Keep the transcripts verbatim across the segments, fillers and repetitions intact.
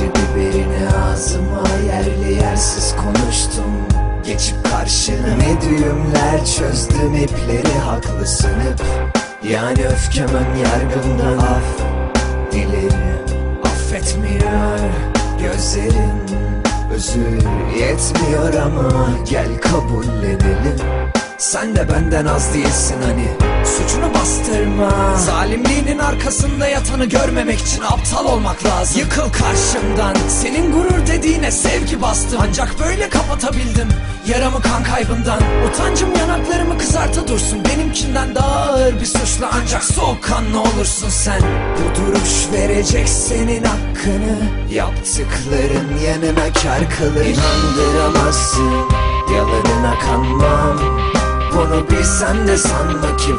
acı biberini ağzıma yerli yersiz konuştum. Geçip karşına ne düğümler çözdüm, ipleri haklısın hep. Yani öfkem ön yargımdan af dilerim, affetmiyor gözlerin. Özür yetmiyor ama gel kabullenelim. Sen de benden az değilsin hani, suçunu bastırma. Zalimliğinin arkasında yatanı görmemek için aptal olmak lazım. Yıkıl karşımdan, senin gurur dediğine sevgi bastım. Ancak böyle kapatabildim yaramı kan kaybından. Utancım yanaklarımı kızarta dursun, benimkinden daha ağır bir suçla ancak soğukkanlı olursun sen. Bu duruş verecek senin hakkını, yaptıkların yanına kar kalır. İnandıramazsın, yalanına kanmam. Bunu bilsen de sanma ki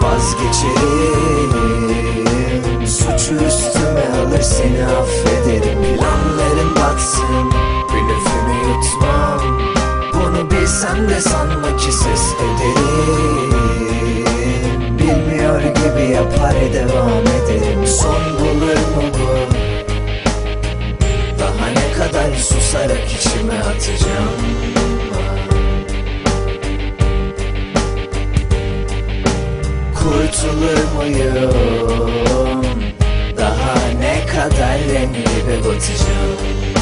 vazgeçerim. Suçu üstüme alır seni affederim. Planların batsın, blöfümü yutmam. Bunu bilsen de sanma ki ses ederim. Bilmiyor gibi yapar devam ederim. Son bulur mu bu? Daha ne kadar susarak içime atacağım? Kurtulur muyum? Daha ne kadar renkli batacağım?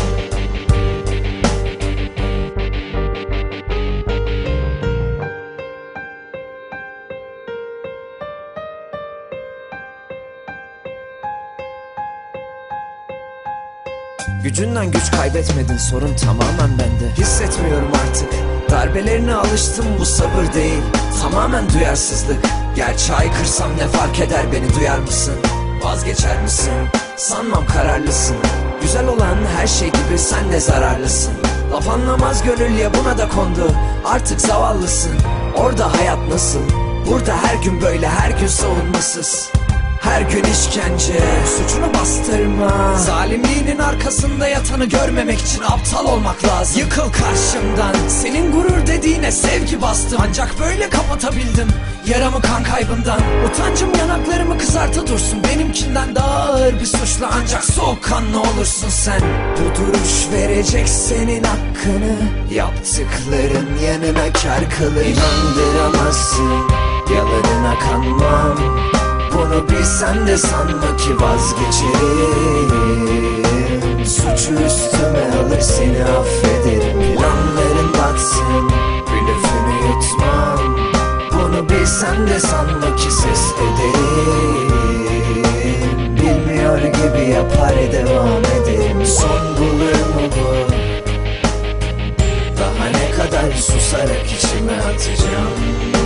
Gücünden güç kaybetmedin, sorun tamamen bende. Hissetmiyorum artık, darbelerine alıştım, bu sabır değil, tamamen duyarsızlık. Gerçi haykırsam ne fark eder, beni duyar mısın? Vazgeçer misin? Sanmam kararlısın. Güzel olan her şey gibi sen de zararlısın. Laf anlamaz gönül ya buna da kondu. Artık zavallısın. Orada hayat nasıl? Burada her gün böyle, her gün savunmasız. Her gün işkence, suçunu bastırma. Zalimliğinin arkasında yatanı görmemek için aptal olmak lazım. Yıkıl karşımdan, senin gurur dediğine sevgi bastım. Ancak böyle kapatabildim yaramı kan kaybından. Utancım yanaklarımı kızarta dursun, benimkinden daha ağır bir suçla ancak soğukkanlı olursun sen. Bu duruş verecek senin hakkını, yaptıkların yanına kar kalır. İnandıramazsın, yalanına kanmam. Bunu bilsen de sanma ki vazgeçerim. Suçu üstüme alır seni affederim. Planların batsın, blöfünü yutmam. Bunu bilsen de sanma ki ses ederim. Bilmiyor gibi yapar devam ederim. Son bulur mu bu? Daha ne kadar susarak içime atacağım?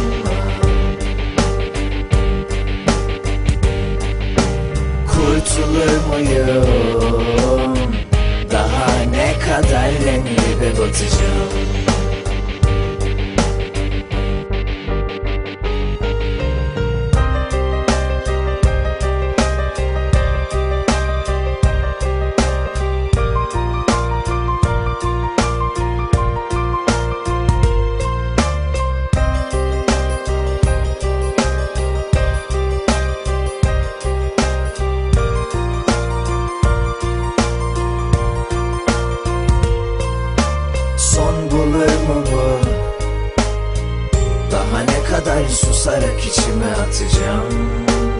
Kurtulur muyum? Daha ne kadar renkli ve batacağım? Daha ne kadar susarak içime atacağım?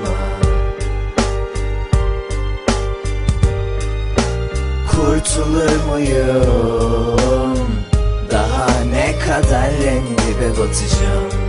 Kurtulur muyum? Daha ne kadar renkli ve batacağım?